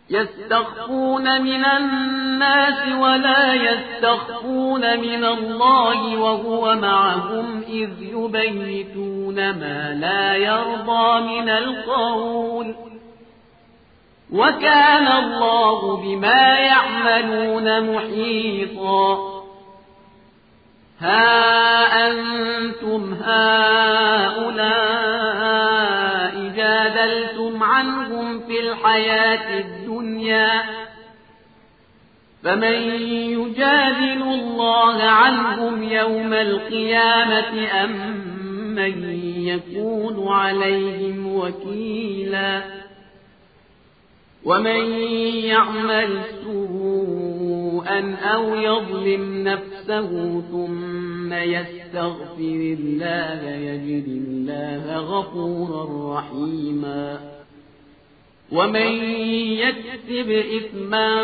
يستخفون من الناس ولا يستخفون من الله وهو معهم إذ يبيتون ما لا يرضى من القول وكان الله بما يعملون محيطا ها أنتم هؤلاء جادلتم عنهم في الحياة الدنيا فمن يجادل الله عنهم يوم القيامة أم من يكون عليهم وكيلا ومن يعمل سوءا أو يظلم نفسه ثم يستغفر الله يجد الله غفورا رحيما ومن يكسب إثما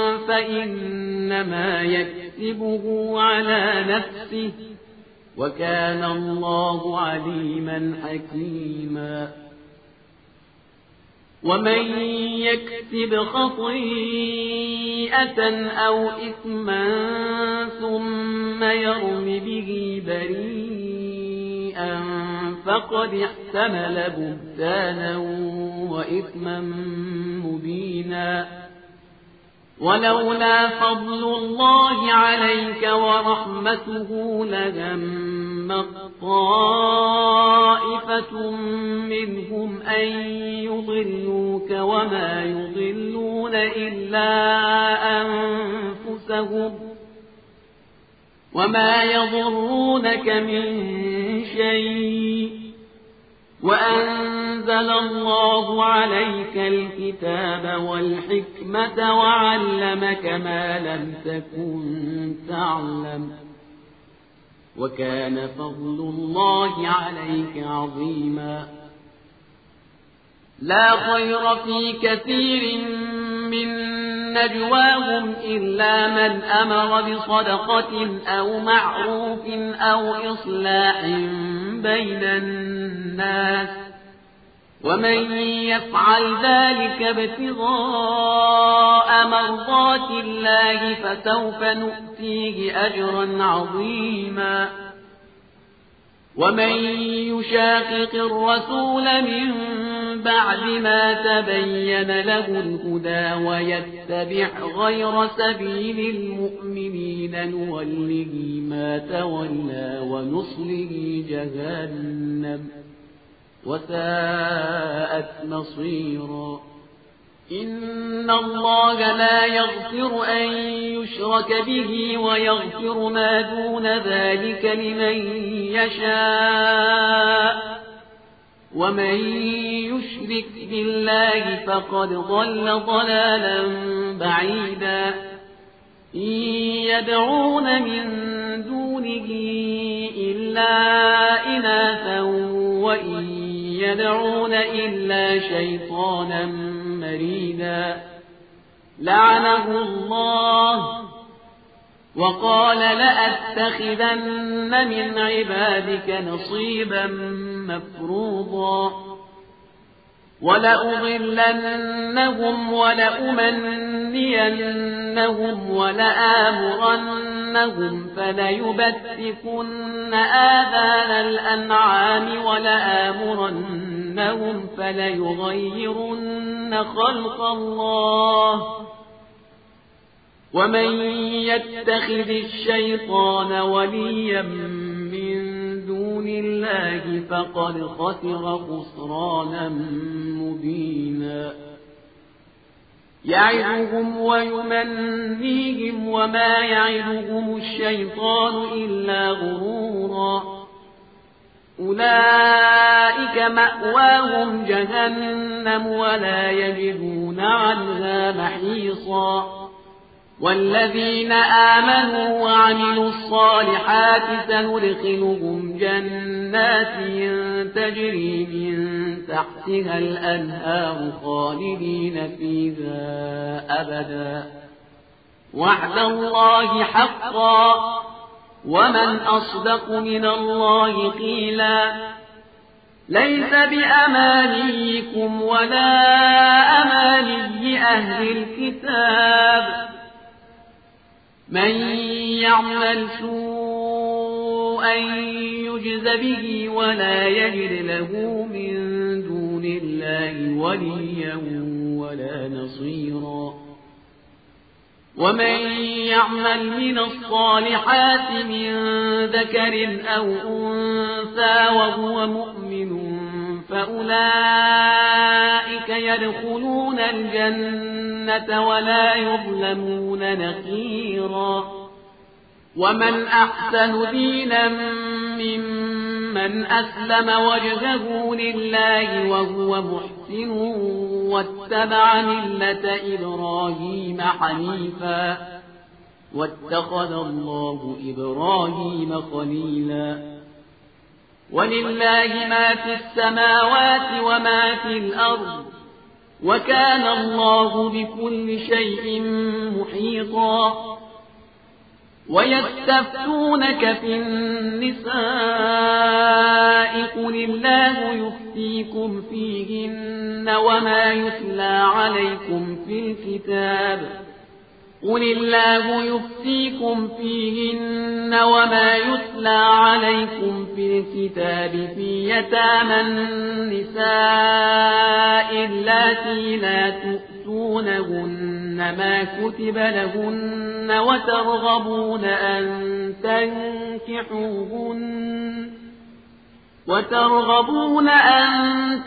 فإنما يكسبه على نفسه وكان الله عليما حكيما ومن يكسب خطيئة أو إثما ثم يرم به بريئا فقد احتمل بهتانا وإثما مبينا ولولا فضل الله عليك ورحمته لهم طائفة منهم أن يضلوك وما يضلون إلا أنفسهم وما يضرونك من شيء وأنزل الله عليك الكتاب والحكمة وعلمك ما لم تكن تعلم وكان فضل الله عليك عظيما لا خير في كثير من نجواهم إلا من أمر بصدقة أو معروف أو إصلاح بين الناس ومن يفعل ذلك ابتغاء مرضات الله فسوف نؤتيه أجرا عظيما ومن يشاقق الرسول من بعد ما تبين له الهدى ويتبع غير سبيل المؤمنين نوله ما تولى ونصله جهنم وساءت مصيرا إن الله لا يغفر أن يشرك به ويغفر ما دون ذلك لمن يشاء ومن يشرك بالله فقد ضل ضلالا بعيدا إن يدعون من دونه إلا إناثا وإن يدعون إلا شيطانا مريدا لعنه الله وقال لأتخذن من عبادك نصيبا مفروضا ولأضلنهم ولأمنينهم ولآمرنهم فليبتكن آذان الأنعام ولآمرنهم فليغيرن خلق الله ومن يتخذ الشيطان وليا من دون الله فقد خسر خسرانا مبينا يعدهم ويمنيهم وما يعدهم الشيطان إلا غرورا أولئك مأواهم جهنم ولا يجدون عنها محيصا والذين آمنوا وعملوا الصالحات سندخلهم جنات تجري من تحتها الأنهار خالدين فيها أبدا وعد الله حقا ومن أصدق من الله قيلا ليس بأمانيكم ولا أماني أهل أهل الكتاب من يعمل سوءا يجز به ولا يجد له من دون الله وليا ولا نصيرا ومن يعمل من الصالحات من ذكر أو أنثى وهو مؤمن فأولئك يدخلون الجنة ولا يظلمون نقيرا ومن أحسن دينا ممن أسلم وجهه لله وهو محسن واتبع ملة إبراهيم حنيفا واتخذ الله إبراهيم خليلا ولله ما في السماوات وما في الأرض وكان الله بكل شيء محيطا ويستفتونك في النساء قل الله يفتيكم فيهن وما يتلى عليكم في الكتاب قل الله يفتيكم فيهن وما يتلى عليكم في الكتاب في يتامى النساء اللاتي لا تؤتونهن ما كتب لهن وترغبون أن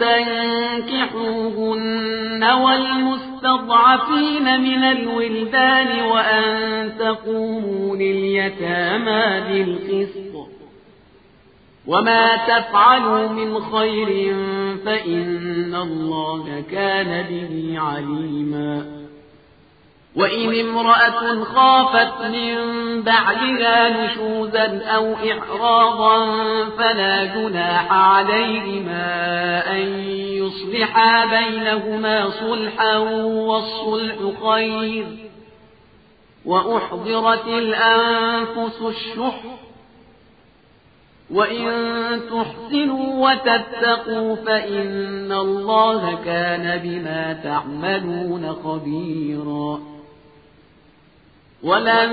تنكحوهن والمستضعفين من الولدان وأن تقوموا لليتامى بالقسط وما تفعلوا من خير فإن الله كان به عليما وإن امرأة خافت من بعدها نشوزا أو إعراضا فلا جناح عليهما أن يصلحا بينهما صلحا والصلح خير وأحضرت الأنفس الشح وإن تحسنوا وتتقوا فإن الله كان بما تعملون خبيرا ولن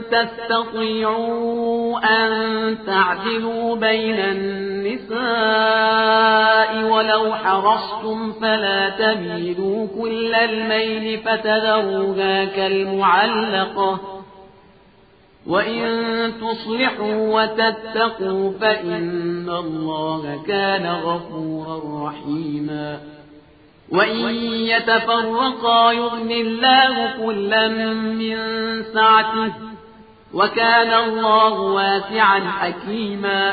تستطيعوا أن تعدلوا بين النساء ولو حرصتم فلا تميلوا كل الميل فتذروها كالمعلقة وإن تصلحوا وتتقوا فإن الله كان غفورا رحيما وإن يتفرقا يغن الله كلا من سعته وكان الله واسعا حكيما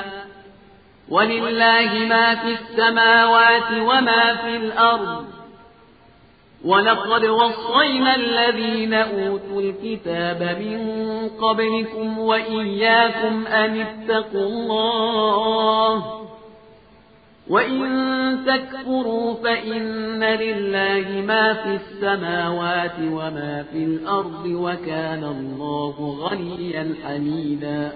ولله ما في السماوات وما في الأرض ولقد وصينا الذين أوتوا الكتاب من قبلكم وإياكم أن اتقوا الله وإن تكفروا فإن لله ما في السماوات وما في الأرض وكان الله غنيا حميدا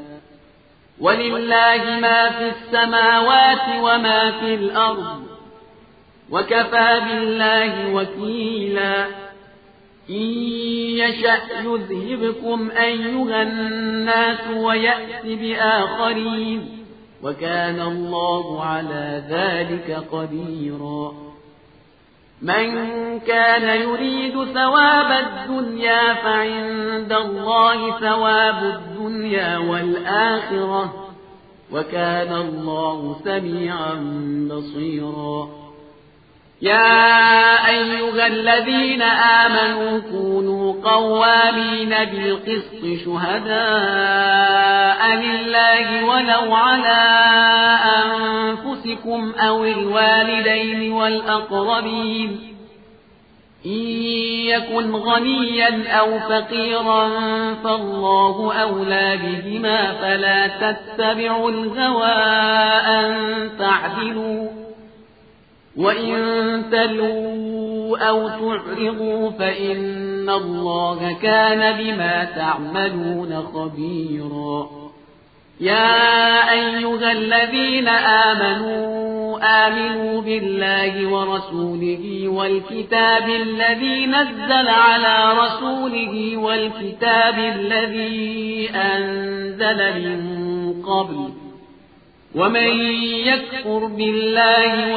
ولله ما في السماوات وما في الأرض وكفى بالله وكيلا إن يشأ يذهبكم أيها الناس ويأت بآخرين وكان الله على ذلك قديرا من كان يريد ثواب الدنيا فعند الله ثواب الدنيا والآخرة وكان الله سميعا بصيرا يا أيها الذين آمنوا كونوا قوامين بالقسط شهداء لله ولو على أنفسكم أو الوالدين والأقربين إن يكن غنيا أو فقيرا فالله أولى بهما فلا تتبعوا الهوى أن تعدلوا وإن تلوا أو تعرضوا فإن الله كان بما تعملون خبيرا يا أيها الذين آمنوا آمنوا بالله ورسوله والكتاب الذي نزل على رسوله والكتاب الذي أنزل من قبل ومن يكفر بالله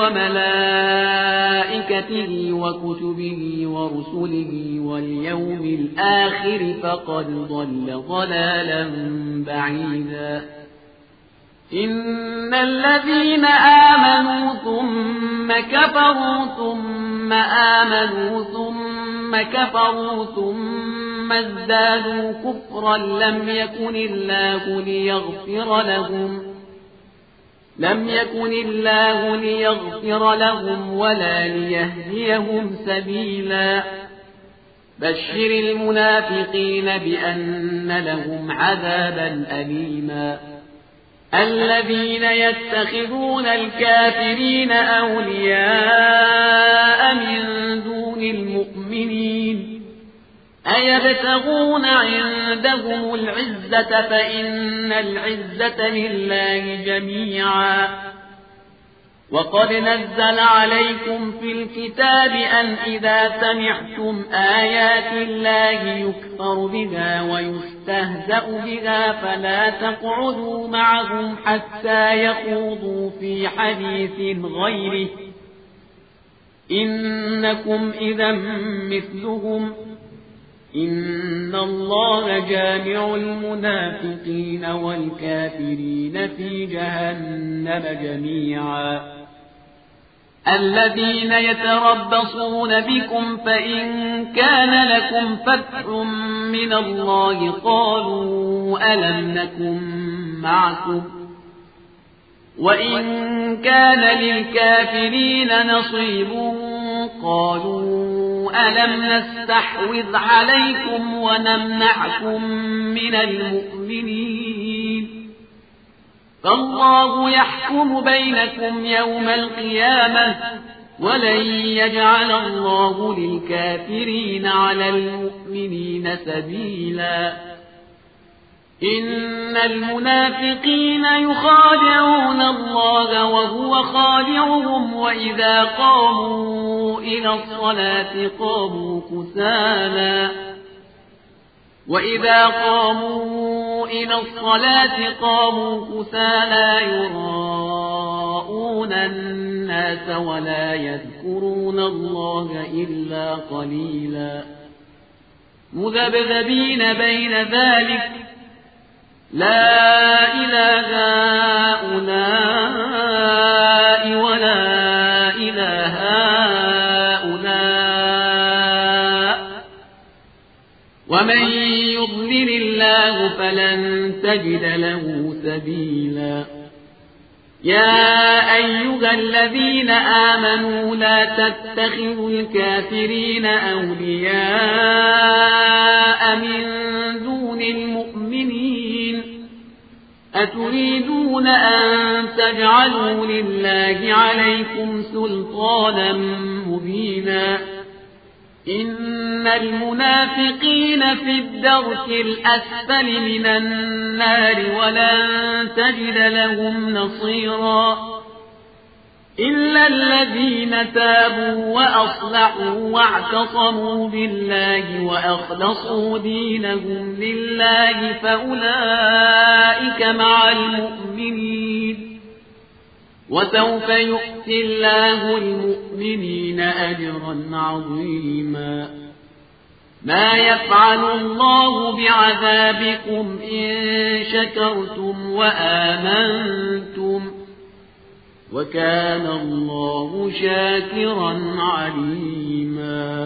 وملائكته وكتبه ورسله واليوم الآخر فقد ضل ضلالا بعيدا إن الذين آمنوا ثم كفروا ثم آمنوا ثم كفروا ثم ازدادوا كفرا لم يكن الله ليغفر لهم ولا ليهديهم سبيلا بشر المنافقين بأن لهم عذابا أليما الذين يتخذون الكافرين أولياء من دون المؤمنين أيبتغون عندهم العزة فإن العزة لله جميعا وقد نزل عليكم في الكتاب أن إذا سمعتم آيات الله يكفر بها ويستهزأ بها فلا تقعدوا معهم حتى يخوضوا في حديث غيره إنكم إذا مثلهم إن الله جامع المنافقين والكافرين في جهنم جميعا الذين يتربصون بكم فإن كان لكم فتح من الله قالوا ألم نكن معكم وإن كان للكافرين نصيب قالوا ألم نستحوذ عليكم ونمنعكم من المؤمنين فالله يحكم بينكم يوم القيامة ولن يجعل الله للكافرين على المؤمنين سبيلا إن المنافقين يخادعون الله وهو خادعهم وإذا قاموا إلى الصلاة قاموا كسالى يراءون الناس ولا يذكرون الله إلا قليلا مذبذبين بين ذلك لا إله هؤلاء ولا إله هؤلاء ومن يضلل الله فلن تجد له سبيلا يا أيها الذين آمنوا لا تتخذوا الكافرين أولياء من دون المؤمنين أتريدون أن تجعلوا لله عليكم سلطانا مبينا إن المنافقين في الدرك الأسفل من النار ولن تجد لهم نصيرا إلا الذين تابوا وأصلحوا واعتصموا بالله وأخلصوا دينهم لله فأولئك مع المؤمنين وسوف يؤتي الله المؤمنين أجرا عظيما ما يفعل الله بعذابكم إن شكرتم وآمنتم وكان الله شاكرا عليما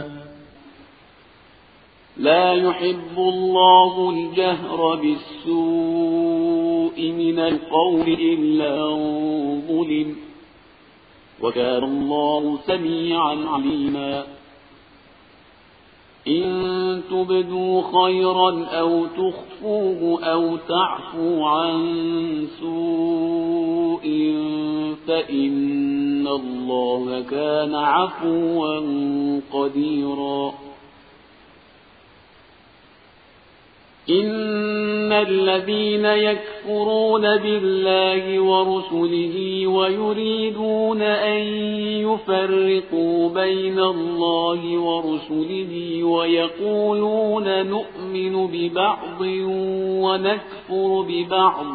لا يحب الله الجهر بالسوء من القول إلا ظلم وكان الله سميعا عليما إن تبدوا خيرا أو تخفوه أو تعفوا عن سوء فإن الله كان عفوا قديرا إن الذين يكفرون بالله ورسله ويريدون أن يفرقوا بين الله ورسله ويقولون نؤمن ببعض ونكفر ببعض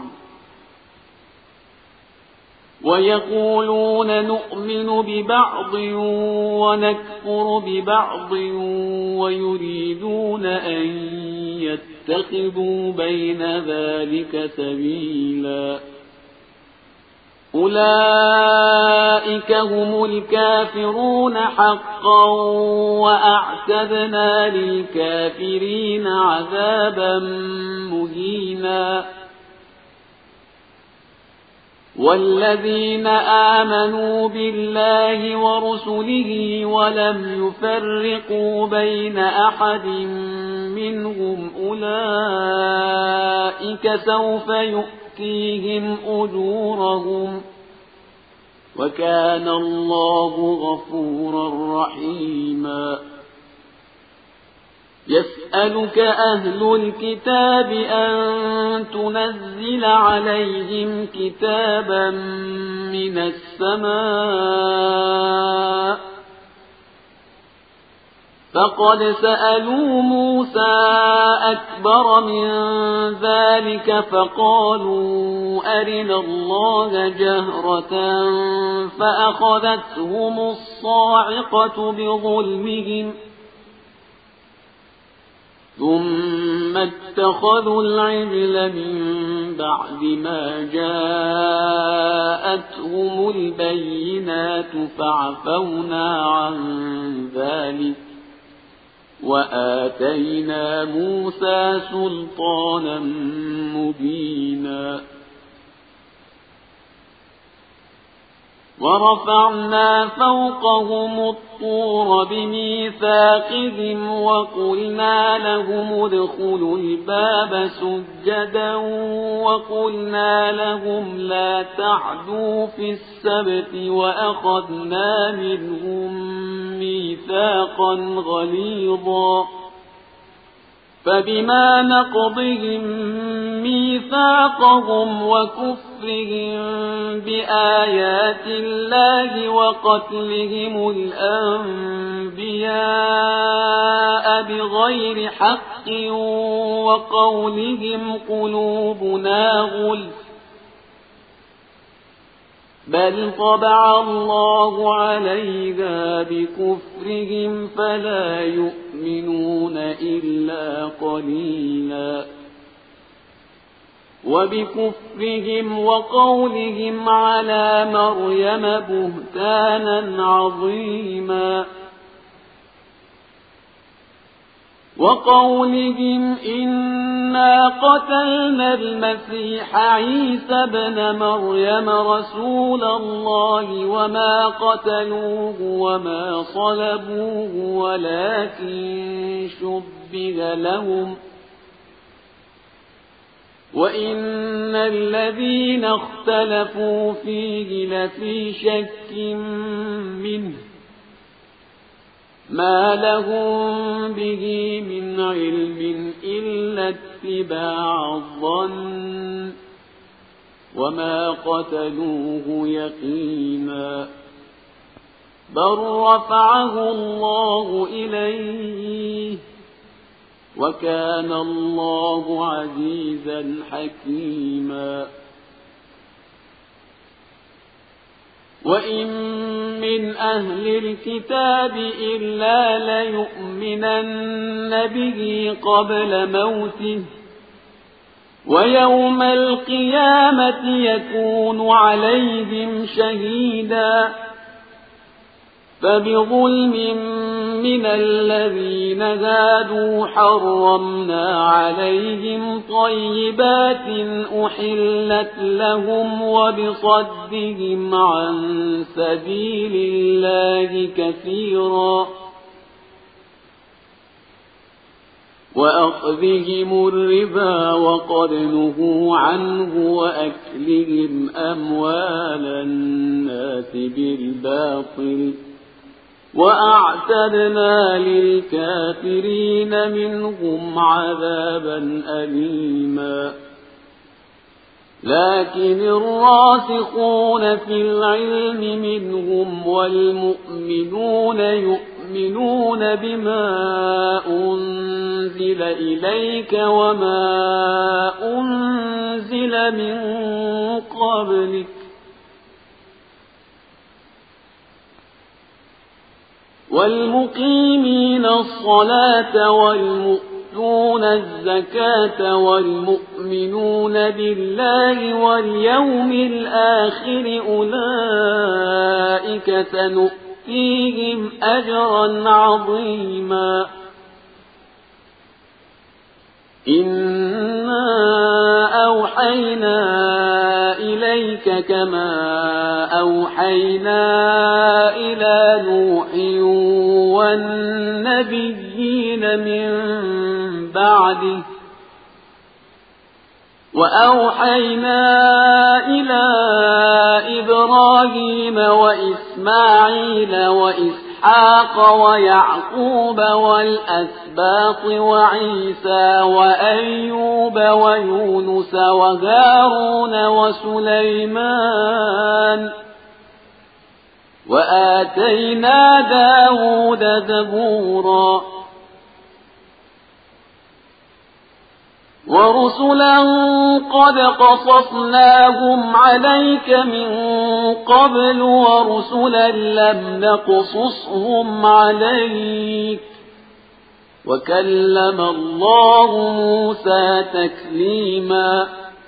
ويريدون أن يتخذوا بين ذلك سبيلا أولئك هم الكافرون حقا وأعتدنا للكافرين عذابا مهينا والذين آمنوا بالله ورسله ولم يفرقوا بين أحد منهم أولئك سوف يؤتيهم أجورهم وكان الله غفورا رحيما يسألك أهل الكتاب أن تنزل عليهم كتابا من السماء فقد سألوا موسى أكبر من ذلك فقالوا أرنا الله جهرة فأخذتهم الصاعقة بظلمهم ثم اتخذوا العجل من بعد ما جاءتهم البينات فعفونا عن ذلك وآتينا موسى سلطانا مبينا ورفعنا فوقهم الطور بميثاقهم وقلنا لهم ادخلوا الباب سجدا وقلنا لهم لا تعدوا في السبت وأخذنا منهم ميثاقا غليظا فبما نقضهم ميثاقهم وكفرهم بآيات الله وقتلهم الأنبياء بغير حق وقولهم قلوبنا غلف بل طبع الله عليها بكفرهم فلا يؤمنون إلا قليلا وبكفرهم وقولهم على مريم بهتانا عظيما وقولهم إنا قتلنا المسيح عيسى ابن مريم رسول الله وما قتلوه وما صلبوه ولكن شبه لهم وإن الذين اختلفوا فيه لفي شك منه ما لهم به من علم إلا اتباع الظن وما قتلوه يقينا بل رفعه الله إليه وكان الله عزيزا حكيما وإن من أهل الكتاب إلا ليؤمنن به قبل موته ويوم القيامة يكون عليهم شهيدا فبظلم من الذين هادوا حرمنا عليهم طيبات أحلت لهم وبصدهم عن سبيل الله كثيرا وأخذهم الربا وقد نهوا عنه وأكلهم أموال الناس بالباطل وأعتدنا للكافرين منهم عذابا أليما لكن الراسخون في العلم منهم والمؤمنون يؤمنون بما أنزل إليك وما أنزل من قبلك والمقيمين الصلاة والمؤتون الزكاة والمؤمنون بالله واليوم الآخر أولئك سنؤتيهم أجرا عظيما إنا أوحينا إليك كما أوحينا إلى نوح والنبيين من بعده وأوحينا إلى إبراهيم وإسماعيل وإسحاق ويعقوب والأسباط وعيسى وأيوب ويونس وهارون وسليمان وآتينا داود زبورا ورسلا قد قصصناهم عليك من قبل ورسلا لم نقصصهم عليك وكلم الله موسى تكليما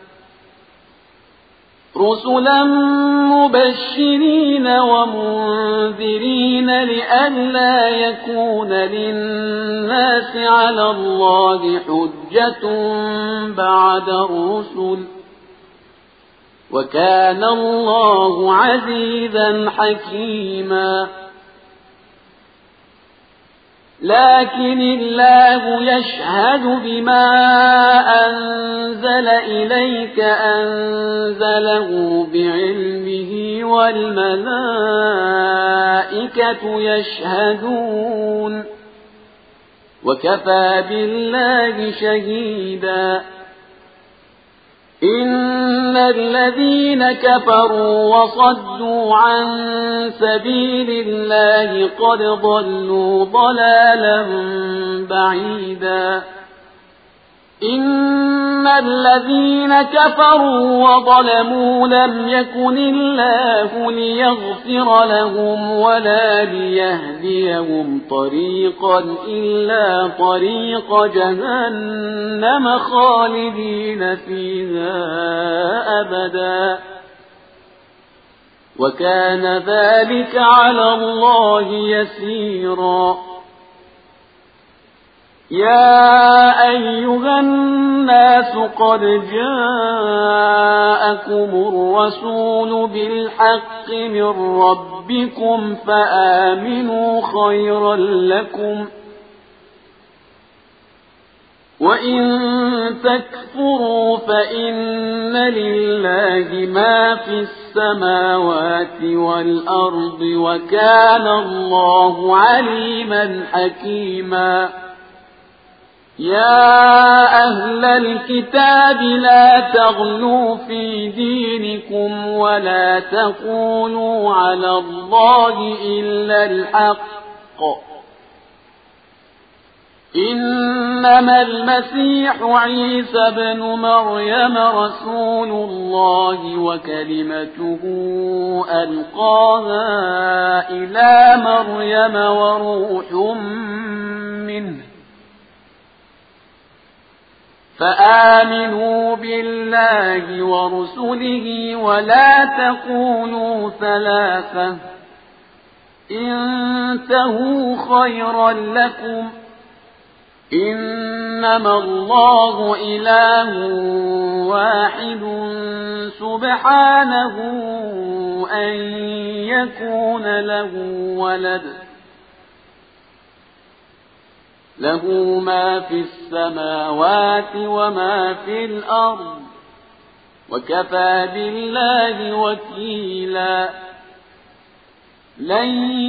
رسلا مبشرين ومنذرين لئلا يكون للناس على الله حجة بعد الرسل وكان الله عزيزا حكيما لكن الله يشهد بما أنزل إليك أنزله بعلمه والملائكة يشهدون وكفى بالله شهيدا إن الذين كفروا وصدوا عن سبيل الله قد ضلوا ضلالا بعيدا إن الذين كفروا وظلموا لم يكن الله ليغفر لهم ولا ليهديهم طريقا إلا طريق جهنم خالدين فيها أبدا وكان ذلك على الله يسيرا يا أيها الناس قد جاءكم الرسول بالحق من ربكم فآمنوا خيرا لكم وإن تكفروا فإن لله ما في السماوات والأرض وكان الله عليما حكيما يا أهل الكتاب لا تغلوا في دينكم ولا تقولوا على الله إلا الحق إنما المسيح عيسى بن مريم رسول الله وكلمته ألقاها إلى مريم وروح منه فآمنوا بالله ورسله ولا تقولوا ثلاثة انتهوا خيرا لكم إنما الله إله واحد سبحانه أن يكون له ولد له ما في السماوات وما في الأرض وكفى بالله وكيلا لن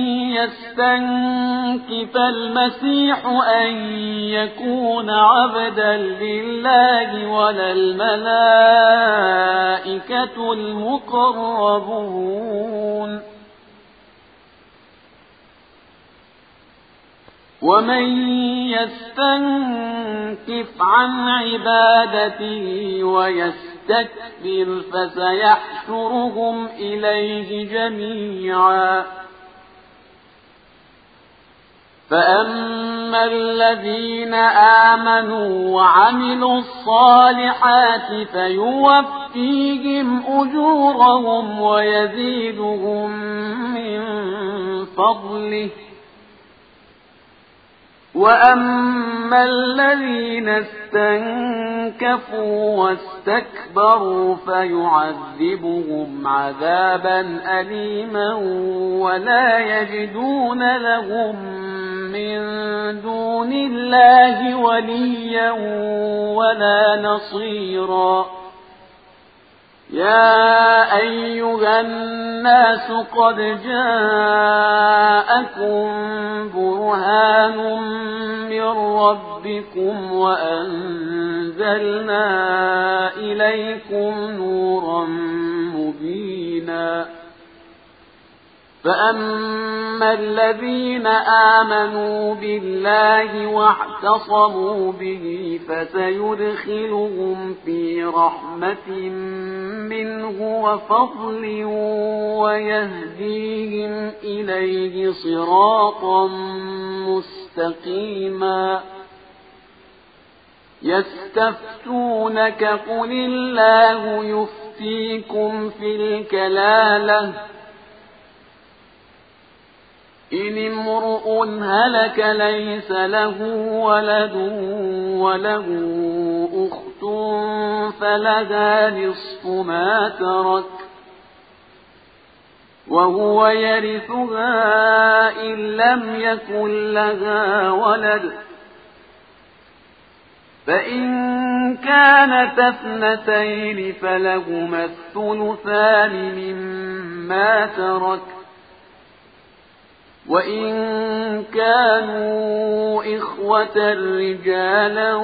يستنكف المسيح أن يكون عبدا لله ولا الملائكة المقربون ومن يستنكف عن عبادته ويستكبر فسيحشرهم إليه جميعا فأما الذين آمنوا وعملوا الصالحات فيوفيهم أجورهم ويزيدهم من فضله وأما الذين استنكفوا واستكبروا فيعذبهم عذابا أليما ولا يجدون لهم من دون الله وليا ولا نصيرا يا أيها الناس قد جاءكم برهان من ربكم وأنزلنا إليكم نورا مبينا فأما الذين آمنوا بالله واعتصموا به فسيدخلهم في رحمة منه وفضل ويهديهم إليه صراطا مستقيما يستفتونك قل الله يفتيكم في الكلالة إن امرؤ هلك ليس له ولد وله أخت فلها نصف ما ترك وهو يرثها إن لم يكن لها ولد فإن كانت اثنتين فلهما الثلثان مما ترك وإن كانوا إخوة رجالا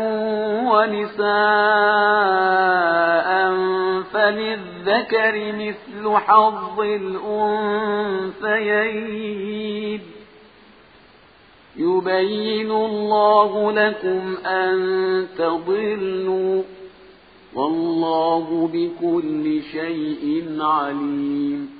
ونساء فللذكر مثل حظ الأنثيين يبين الله لكم أن تضلوا والله بكل شيء عليم